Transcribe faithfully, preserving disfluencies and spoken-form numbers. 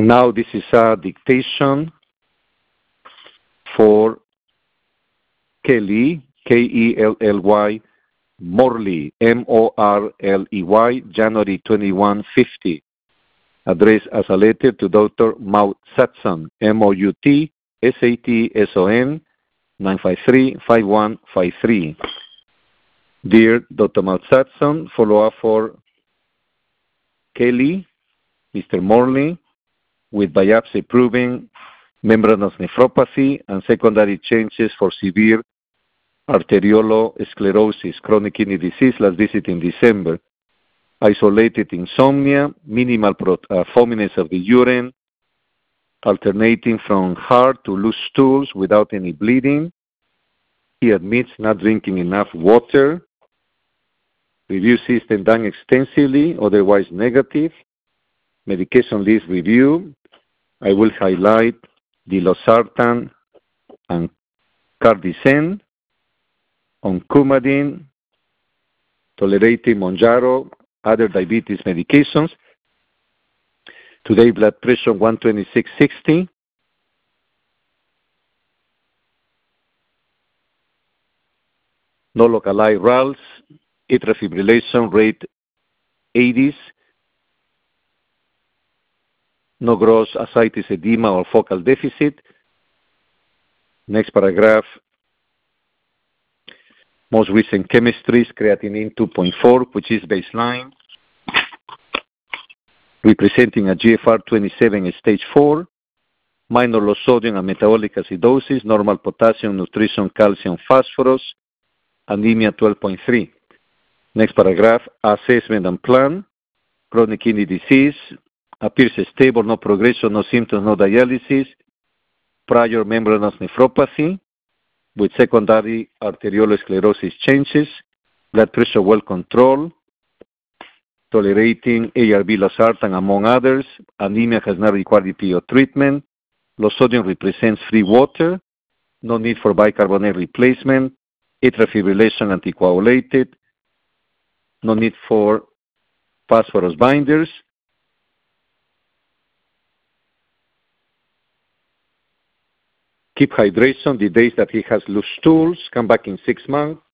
And now this is a dictation for Kelly, K E L L Y, Morley, M O R L E Y, January twenty-first, fifty. Addressed as a letter to Doctor Maud Satson, M O U T S A T S O N, nine five three, five one five three. Dear Doctor Maud Satson, follow-up for Kelly, Mister Morley, with biopsy proving membranous nephropathy and secondary changes for severe arteriolosclerosis, chronic kidney disease, last visit in December. Isolated insomnia, minimal pro- uh, fominess of the urine, alternating from hard to loose stools without any bleeding. He admits not drinking enough water. Review system done extensively, otherwise negative. Medication list review. I will highlight the losartan and cardicen, on Coumadin, tolerating Monjaro, other diabetes medications. Today, blood pressure one twenty-six sixty. No localized R A Ls, atrial fibrillation rate eighties. No gross ascites edema or focal deficit. Next paragraph. Most recent chemistries, creatinine two point four, which is baseline, representing a G F R twenty-seven stage four, minor low sodium and metabolic acidosis, normal potassium, nutrition, calcium, phosphorus, anemia twelve point three. Next paragraph, assessment and plan, chronic kidney disease, appears stable, no progression, no symptoms, no dialysis, prior membranous nephropathy, with secondary arteriolosclerosis changes, blood pressure well controlled, tolerating A R B losartan among others, anemia has not required E P O treatment, low sodium represents free water, no need for bicarbonate replacement, atrial fibrillation anticoagulated, no need for phosphorus binders. Keep hydration the days that he has loose stools, come back in six months.